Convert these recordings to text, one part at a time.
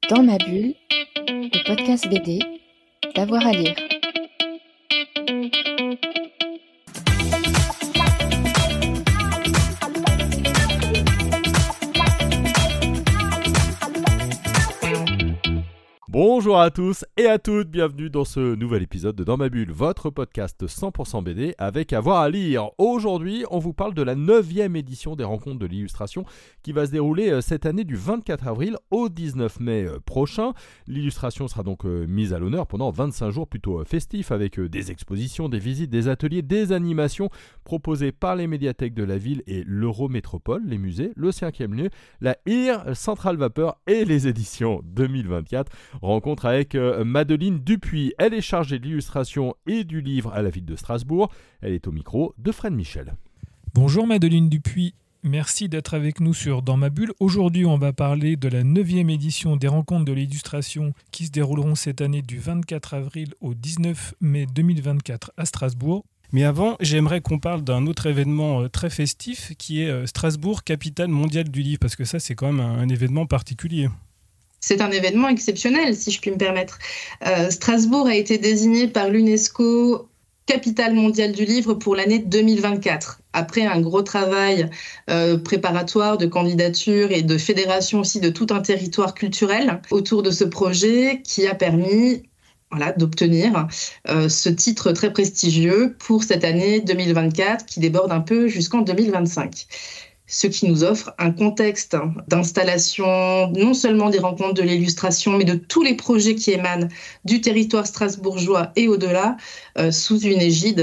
Dans ma bulle, le podcast BD, d'avoir à lire. Bonjour à tous et à toutes, bienvenue dans ce nouvel épisode de Dans ma bulle, votre podcast 100% BD avec avoir à lire. Aujourd'hui, on vous parle de la 9e édition des rencontres de l'illustration qui va se dérouler cette année du 24 avril au 19 mai prochain. L'illustration sera donc mise à l'honneur pendant 25 jours plutôt festifs avec des expositions, des visites, des ateliers, des animations proposées par les médiathèques de la ville et l'Eurométropole, les musées, le 5e lieu, la IR, Centrale Vapeur et les éditions 2024. Rencontre avec Madeleine Dupuis. Elle est chargée de l'illustration et du livre à la ville de Strasbourg. Elle est au micro de Fred Michel. Bonjour Madeleine Dupuis, merci d'être avec nous sur Dans ma bulle. Aujourd'hui, on va parler de la 9e édition des rencontres de l'illustration qui se dérouleront cette année du 24 avril au 19 mai 2024 à Strasbourg. Mais avant, j'aimerais qu'on parle d'un autre événement très festif qui est Strasbourg, capitale mondiale du livre, parce que ça, c'est quand même un événement particulier. C'est un événement exceptionnel, si je puis me permettre. Strasbourg a été désigné par l'UNESCO capitale mondiale du livre pour l'année 2024. Après un gros travail préparatoire de candidature et de fédération aussi de tout un territoire culturel autour de ce projet qui a permis d'obtenir ce titre très prestigieux pour cette année 2024 qui déborde un peu jusqu'en 2025. Ce qui nous offre un contexte d'installation non seulement des rencontres de l'illustration, mais de tous les projets qui émanent du territoire strasbourgeois et au-delà, sous une égide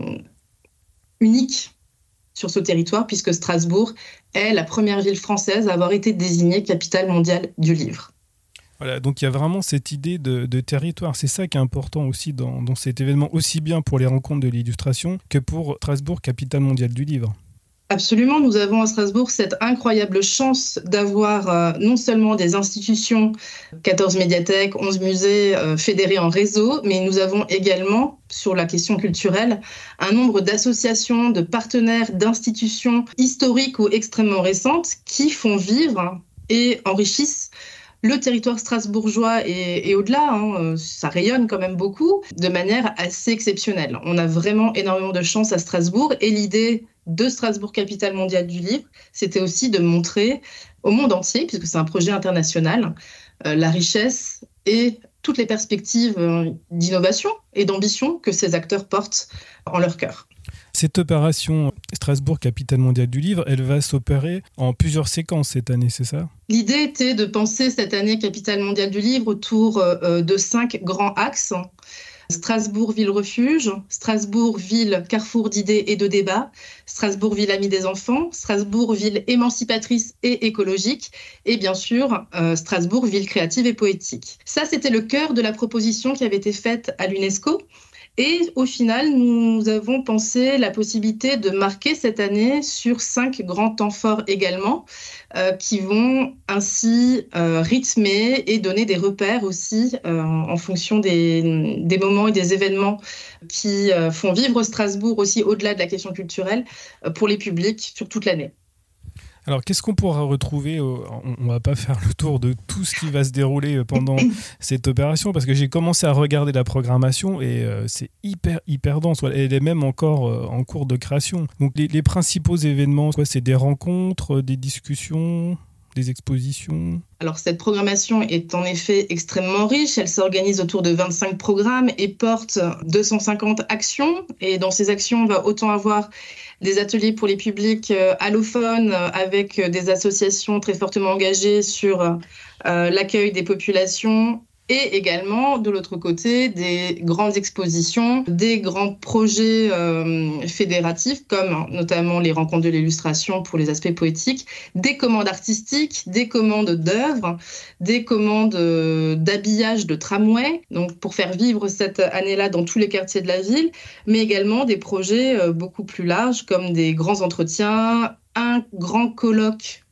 unique sur ce territoire, puisque Strasbourg est la première ville française à avoir été désignée capitale mondiale du livre. Voilà, donc il y a vraiment cette idée de territoire. C'est ça qui est important aussi dans cet événement, aussi bien pour les rencontres de l'illustration que pour Strasbourg, capitale mondiale du livre. Absolument, nous avons à Strasbourg cette incroyable chance d'avoir non seulement des institutions, 14 médiathèques, 11 musées fédérés en réseau, mais nous avons également, sur la question culturelle, un nombre d'associations, de partenaires, d'institutions historiques ou extrêmement récentes qui font vivre et enrichissent le territoire strasbourgeois et au-delà, ça rayonne quand même beaucoup, de manière assez exceptionnelle. On a vraiment énormément de chance à Strasbourg et l'idée de Strasbourg, capitale mondiale du livre, c'était aussi de montrer au monde entier, puisque c'est un projet international, la richesse et toutes les perspectives d'innovation et d'ambition que ces acteurs portent en leur cœur. Cette opération Strasbourg, capitale mondiale du livre, elle va s'opérer en plusieurs séquences cette année, c'est ça ? L'idée était de penser cette année capitale mondiale du livre autour de 5 grands axes. Strasbourg, ville refuge, Strasbourg, ville carrefour d'idées et de débats, Strasbourg, ville amie des enfants, Strasbourg, ville émancipatrice et écologique, et bien sûr, Strasbourg, ville créative et poétique. Ça, c'était le cœur de la proposition qui avait été faite à l'UNESCO. Et au final, nous avons pensé la possibilité de marquer cette année sur 5 grands temps forts également, qui vont ainsi rythmer et donner des repères aussi en fonction des moments et des événements qui font vivre Strasbourg aussi au-delà de la question culturelle pour les publics sur toute l'année. Alors, qu'est-ce qu'on pourra retrouver On ne va pas faire le tour de tout ce qui va se dérouler pendant cette opération, parce que j'ai commencé à regarder la programmation et c'est hyper dense. Elle est même encore en cours de création. Donc, les principaux événements, c'est des rencontres, des discussions, des expositions. Alors, cette programmation est en effet extrêmement riche. Elle s'organise autour de 25 programmes et porte 250 actions. Et dans ces actions, on va autant avoir des ateliers pour les publics allophones avec des associations très fortement engagées sur l'accueil des populations et également, de l'autre côté, des grandes expositions, des grands projets fédératifs, comme notamment les rencontres de l'illustration pour les aspects poétiques, des commandes artistiques, des commandes d'œuvres, des commandes d'habillage de tramway, donc pour faire vivre cette année-là dans tous les quartiers de la ville, mais également des projets beaucoup plus larges, comme des grands entretiens, un grand colloque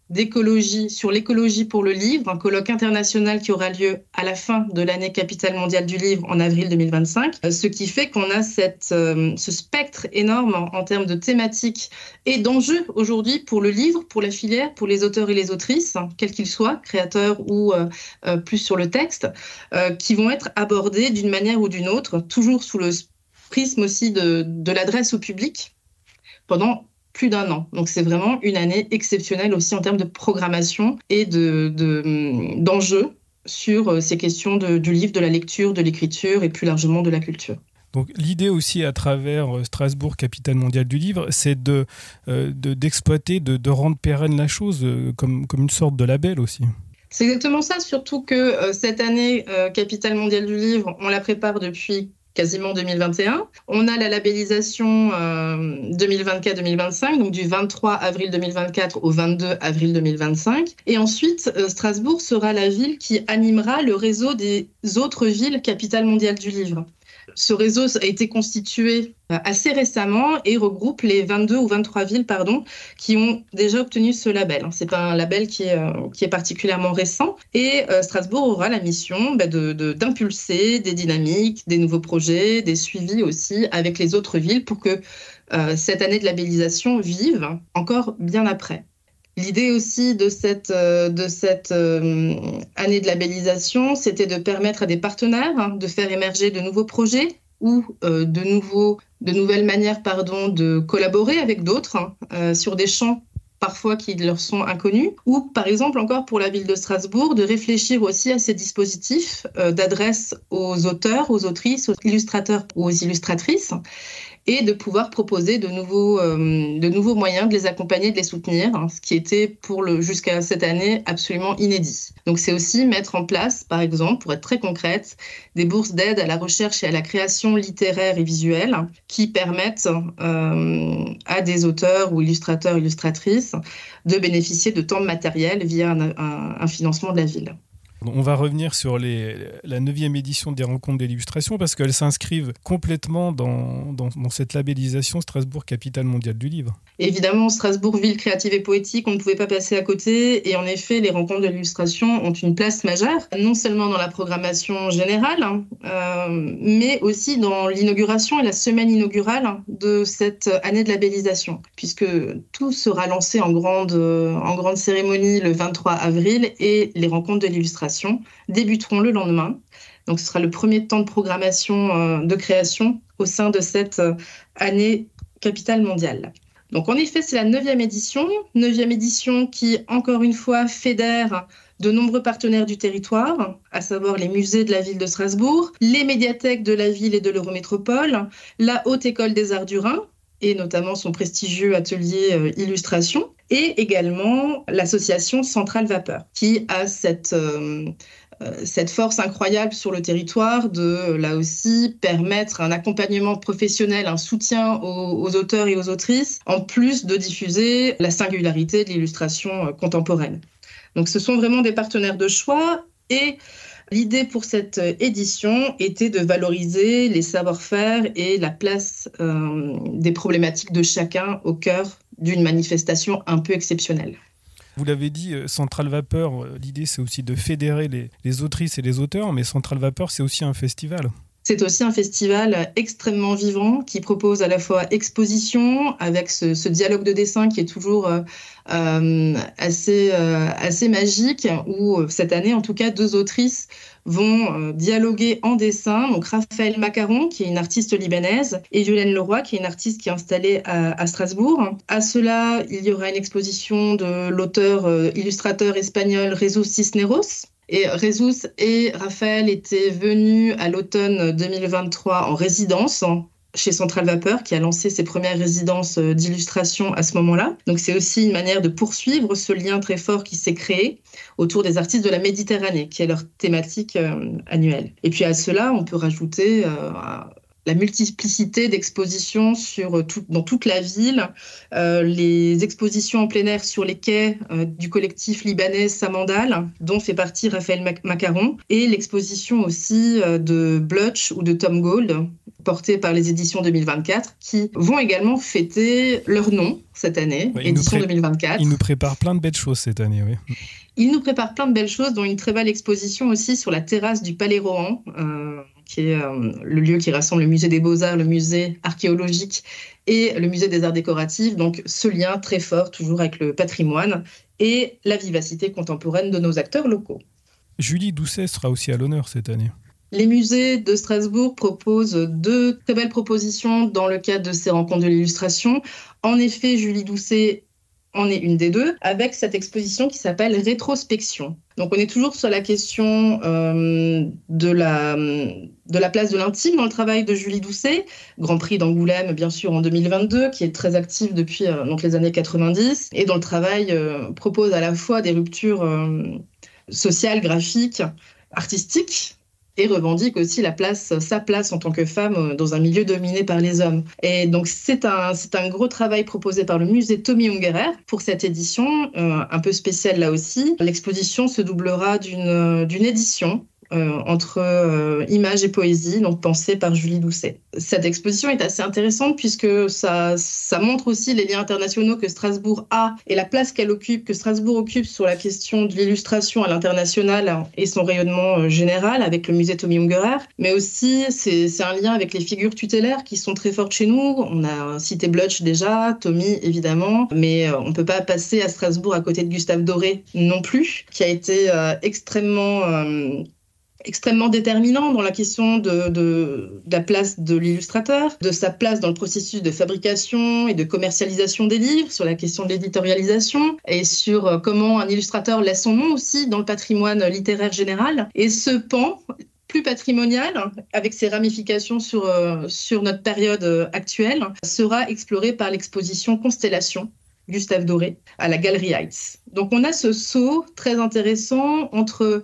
d'écologie sur l'écologie pour le livre, un colloque international qui aura lieu à la fin de l'année capitale mondiale du livre en avril 2025, ce qui fait qu'on a ce spectre énorme en termes de thématiques et d'enjeux aujourd'hui pour le livre, pour la filière, pour les auteurs et les autrices, quels qu'ils soient, créateurs ou plus sur le texte, qui vont être abordés d'une manière ou d'une autre, toujours sous le prisme aussi de l'adresse au public, pendant plus d'1 an. Donc c'est vraiment une année exceptionnelle aussi en termes de programmation et d'enjeux sur ces questions du livre, de la lecture, de l'écriture et plus largement de la culture. Donc l'idée aussi à travers Strasbourg, capitale mondiale du livre, c'est d'exploiter, de rendre pérenne la chose comme une sorte de label aussi. C'est exactement ça, surtout que cette année capitale mondiale du livre, on la prépare depuis quasiment 2021. On a la labellisation 2024-2025, donc du 23 avril 2024 au 22 avril 2025. Et ensuite, Strasbourg sera la ville qui animera le réseau des autres villes capitales mondiales du livre. Ce réseau a été constitué assez récemment et regroupe les 22 ou 23 villes qui ont déjà obtenu ce label. Ce n'est pas un label qui est particulièrement récent. Et Strasbourg aura la mission d'impulser des dynamiques, des nouveaux projets, des suivis aussi avec les autres villes pour que cette année de labellisation vive encore bien après. L'idée aussi de cette année de labellisation, c'était de permettre à des partenaires de faire émerger de nouveaux projets ou de nouvelles manières de collaborer avec d'autres sur des champs parfois qui leur sont inconnus, ou par exemple encore pour la ville de Strasbourg, de réfléchir aussi à ces dispositifs d'adresse aux auteurs, aux autrices, aux illustrateurs ou aux illustratrices, et de pouvoir proposer de nouveaux moyens de les accompagner, de les soutenir, ce qui était jusqu'à cette année absolument inédit. Donc c'est aussi mettre en place, par exemple, pour être très concrète, des bourses d'aide à la recherche et à la création littéraire et visuelle qui permettent à des auteurs ou illustrateurs, illustratrices de bénéficier de temps matériel via un financement de la ville. On va revenir sur la 9e édition des Rencontres de l'illustration parce qu'elles s'inscrivent complètement dans cette labellisation Strasbourg, capitale mondiale du livre. Évidemment, Strasbourg, ville créative et poétique, on ne pouvait pas passer à côté. Et en effet, les Rencontres de l'illustration ont une place majeure, non seulement dans la programmation générale, mais aussi dans l'inauguration et la semaine inaugurale de cette année de labellisation, puisque tout sera lancé en grande cérémonie le 23 avril et les Rencontres de l'illustration débuteront le lendemain. Donc ce sera le premier temps de programmation de création au sein de cette année capitale mondiale. Donc en effet, c'est la 9e édition qui, encore une fois, fédère de nombreux partenaires du territoire, à savoir les musées de la ville de Strasbourg, les médiathèques de la ville et de l'Eurométropole, la Haute École des Arts du Rhin, et notamment son prestigieux atelier illustration, et également l'association Centrale Vapeur, qui a cette force incroyable sur le territoire de, là aussi, permettre un accompagnement professionnel, un soutien aux auteurs et aux autrices, en plus de diffuser la singularité de l'illustration contemporaine. Donc ce sont vraiment des partenaires de choix et l'idée pour cette édition était de valoriser les savoir-faire et la place des problématiques de chacun au cœur d'une manifestation un peu exceptionnelle. Vous l'avez dit, Centrale Vapeur, l'idée c'est aussi de fédérer les autrices et les auteurs, mais Centrale Vapeur c'est aussi un festival. C'est aussi un festival extrêmement vivant qui propose à la fois exposition avec ce dialogue de dessin qui est toujours assez magique, où cette année en tout cas 2 autrices vont dialoguer en dessin. Donc Raphaël Macaron, qui est une artiste libanaise, et Violaine Leroy, qui est une artiste qui est installée à Strasbourg. À cela, il y aura une exposition de l'auteur illustrateur espagnol Jesus Cisneros. Et Jesus et Raphaël étaient venus à l'automne 2023 en résidence chez Centrale Vapeur, qui a lancé ses premières résidences d'illustration à ce moment-là. Donc c'est aussi une manière de poursuivre ce lien très fort qui s'est créé autour des artistes de la Méditerranée, qui est leur thématique annuelle. Et puis à cela, on peut rajouter la multiplicité d'expositions dans toute la ville, les expositions en plein air sur les quais du collectif libanais Samandal, dont fait partie Raphaël Macaron, et l'exposition aussi de Blutch ou de Tom Gold, portée par les éditions 2024, qui vont également fêter leur nom cette année, édition 2024. Ils nous préparent plein de belles choses cette année, oui. Ils nous préparent plein de belles choses, dont une très belle exposition aussi sur la terrasse du Palais Rohan, qui est le lieu qui rassemble le musée des Beaux-Arts, le musée archéologique et le musée des arts décoratifs. Donc ce lien très fort toujours avec le patrimoine et la vivacité contemporaine de nos acteurs locaux. Julie Doucet sera aussi à l'honneur cette année. Les musées de Strasbourg proposent 2 très belles propositions dans le cadre de ces rencontres de l'illustration. En effet, Julie Doucet en est une des 2, avec cette exposition qui s'appelle Rétrospection. Donc on est toujours sur la question de la place de l'intime dans le travail de Julie Doucet, Grand Prix d'Angoulême bien sûr en 2022, qui est très active depuis donc les années 90, et dont le travail propose à la fois des ruptures sociales, graphiques, artistiques, et revendique aussi sa place en tant que femme dans un milieu dominé par les hommes. Et donc c'est un gros travail proposé par le musée Tommy Ungerer pour cette édition, un peu spéciale là aussi. L'exposition se doublera d'une édition entre images et poésie, donc pensée par Julie Doucet. Cette exposition est assez intéressante puisque ça montre aussi les liens internationaux que Strasbourg a et la place que Strasbourg occupe sur la question de l'illustration à l'international et son rayonnement général avec le musée Tommy Ungerer. Mais aussi, c'est un lien avec les figures tutélaires qui sont très fortes chez nous. On a cité Blutch déjà, Tommy évidemment, mais on ne peut pas passer à Strasbourg à côté de Gustave Doré non plus, qui a été extrêmement déterminant dans la question de la place de l'illustrateur, de sa place dans le processus de fabrication et de commercialisation des livres, sur la question de l'éditorialisation et sur comment un illustrateur laisse son nom aussi dans le patrimoine littéraire général. Et ce pan plus patrimonial, avec ses ramifications sur notre période actuelle, sera exploré par l'exposition Constellation, Gustave Doré, à la Galerie Heights. Donc on a ce saut très intéressant entre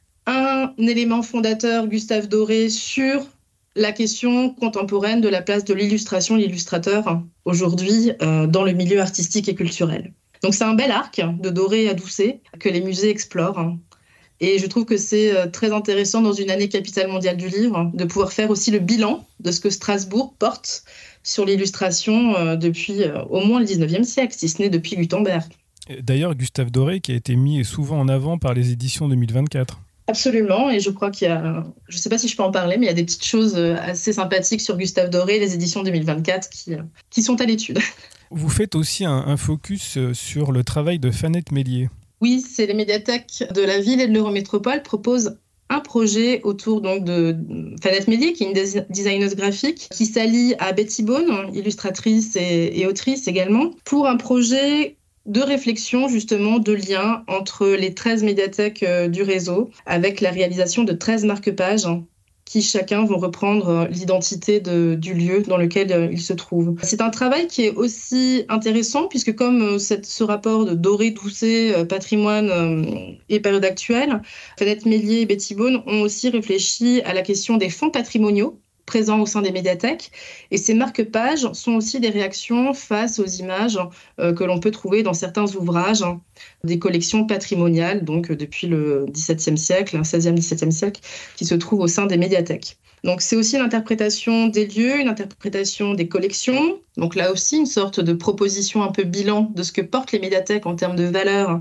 un élément fondateur, Gustave Doré, sur la question contemporaine de la place de l'illustration, l'illustrateur, aujourd'hui, dans le milieu artistique et culturel. Donc c'est un bel arc de Doré à Doucet que les musées explorent. Et je trouve que c'est très intéressant dans une année capitale mondiale du livre de pouvoir faire aussi le bilan de ce que Strasbourg porte sur l'illustration depuis au moins le 19e siècle, si ce n'est depuis Gutenberg. D'ailleurs, Gustave Doré qui a été mis souvent en avant par les éditions 2024. Absolument, et je crois qu'il y a, je ne sais pas si je peux en parler, mais il y a des petites choses assez sympathiques sur Gustave Doré, les éditions 2024, qui sont à l'étude. Vous faites aussi un focus sur le travail de Fanette Mélier. Oui, c'est les médiathèques de la ville et de l'Eurométropole proposent un projet autour donc de Fanette Mélier, qui est une designeuse graphique, qui s'allie à Betty Bone, illustratrice et autrice également, pour un projet de réflexion, justement, de lien entre les 13 médiathèques du réseau, avec la réalisation de 13 marque-pages qui chacun vont reprendre l'identité du lieu dans lequel ils se trouvent. C'est un travail qui est aussi intéressant puisque comme ce rapport de Doré, Doucet, patrimoine et période actuelle, Fanette Mélier et Betty Bone ont aussi réfléchi à la question des fonds patrimoniaux présents au sein des médiathèques. Et ces marque-pages sont aussi des réactions face aux images que l'on peut trouver dans certains ouvrages des collections patrimoniales, donc depuis le XVIIe siècle, 16e, XVIIe siècle, qui se trouvent au sein des médiathèques. Donc c'est aussi l'interprétation des lieux, une interprétation des collections. Donc là aussi, une sorte de proposition un peu bilan de ce que portent les médiathèques en termes de valeurs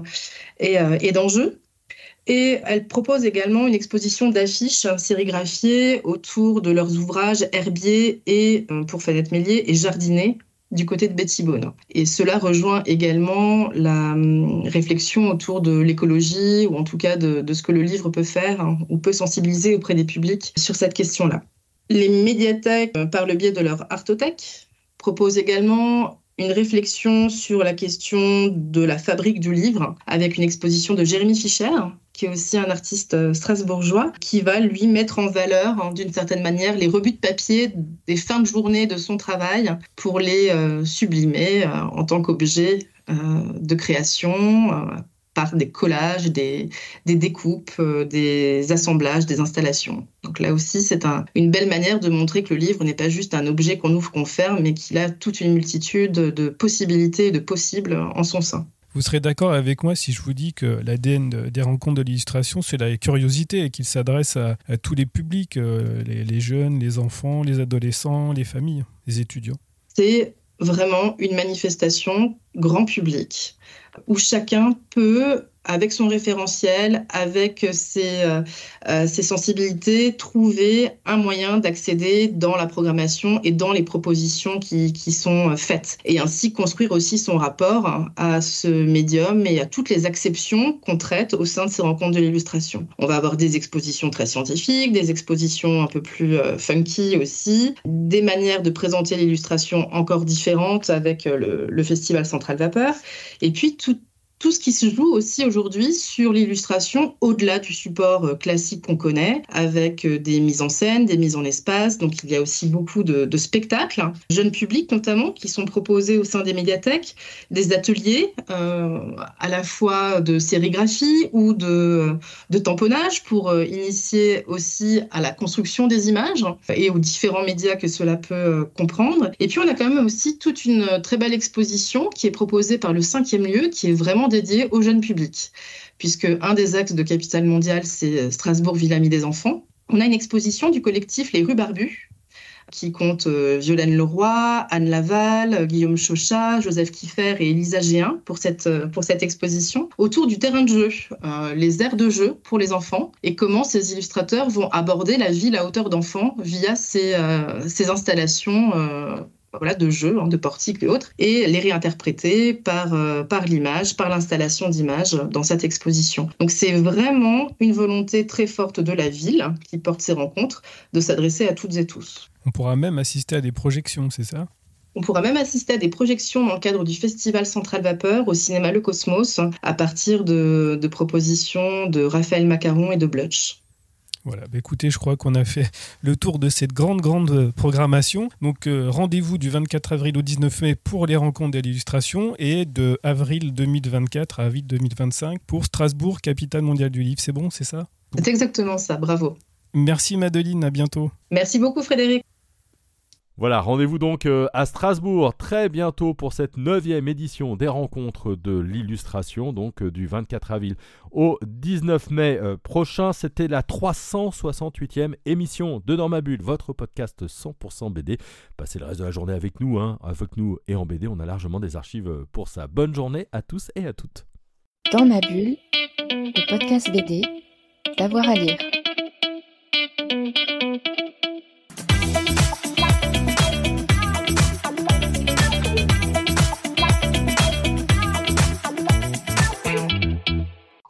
et d'enjeux. Et elle propose également une exposition d'affiches sérigraphiées autour de leurs ouvrages Herbier et, pour Fanette Mélier, et Jardinet, du côté de Betty Bone. Et cela rejoint également la réflexion autour de l'écologie, ou en tout cas de ce que le livre peut faire, ou peut sensibiliser auprès des publics sur cette question-là. Les médiathèques, par le biais de leur artothèque, proposent également une réflexion sur la question de la fabrique du livre, avec une exposition de Jérémy Fischer, qui est aussi un artiste strasbourgeois, qui va lui mettre en valeur, d'une certaine manière, les rebuts de papier des fins de journée de son travail pour les sublimer en tant qu'objet de création par des collages, des découpes, des assemblages, des installations. Donc là aussi, c'est une belle manière de montrer que le livre n'est pas juste un objet qu'on ouvre, qu'on ferme, mais qu'il a toute une multitude de possibilités et de possibles en son sein. Vous serez d'accord avec moi si je vous dis que l'ADN des rencontres de l'illustration, c'est la curiosité et qu'il s'adresse à tous les publics, les jeunes, les enfants, les adolescents, les familles, les étudiants. C'est vraiment une manifestation grand public où chacun peut, avec son référentiel, avec ses sensibilités, trouver un moyen d'accéder dans la programmation et dans les propositions qui sont faites. Et ainsi construire aussi son rapport à ce médium et à toutes les acceptions qu'on traite au sein de ces rencontres de l'illustration. On va avoir des expositions très scientifiques, des expositions un peu plus funky aussi, des manières de présenter l'illustration encore différentes avec le Festival Central Vapeur, et puis tout ce qui se joue aussi aujourd'hui sur l'illustration au-delà du support classique qu'on connaît, avec des mises en scène, des mises en espace. Donc il y a aussi beaucoup de spectacles, jeunes publics notamment, qui sont proposés au sein des médiathèques, des ateliers à la fois de sérigraphie ou de tamponnage pour initier aussi à la construction des images et aux différents médias que cela peut comprendre. Et puis on a quand même aussi toute une très belle exposition qui est proposée par le 5e lieu, qui est vraiment dédié au jeune public, puisque un des axes de Capitale Mondiale, c'est Strasbourg, ville amie des enfants. On a une exposition du collectif Les Rues Barbues, qui compte Violaine Leroy, Anne Laval, Guillaume Chauchat, Joseph Kiffer et Elisa Géin pour cette exposition, autour du terrain de jeu, les aires de jeu pour les enfants, et comment ces illustrateurs vont aborder la ville à hauteur d'enfant via ces installations de jeux, de portiques et autres, et les réinterpréter par l'image, par l'installation d'images dans cette exposition. Donc c'est vraiment une volonté très forte de la ville qui porte ces rencontres, de s'adresser à toutes et tous. On pourra même assister à des projections, c'est ça ? On pourra même assister à des projections dans le cadre du Festival Central Vapeur au cinéma Le Cosmos, à partir de propositions de Raphaël Macaron et de Blutch. Voilà, écoutez, je crois qu'on a fait le tour de cette grande programmation. Donc rendez-vous du 24 avril au 19 mai pour les rencontres de l'illustration et de avril 2024 à avril 2025 pour Strasbourg, capitale mondiale du livre. C'est bon, c'est ça ? C'est exactement ça, bravo. Merci Madeleine, à bientôt. Merci beaucoup Frédéric. Voilà, rendez-vous donc à Strasbourg très bientôt pour cette 9e édition des rencontres de l'illustration, donc du 24 avril au 19 mai prochain. C'était la 368e émission de Dans ma bulle, votre podcast 100% BD. Passez le reste de la journée avec nous et en BD, on a largement des archives pour ça. Bonne journée à tous et à toutes. Dans ma bulle, le podcast BD, d'avoir à lire.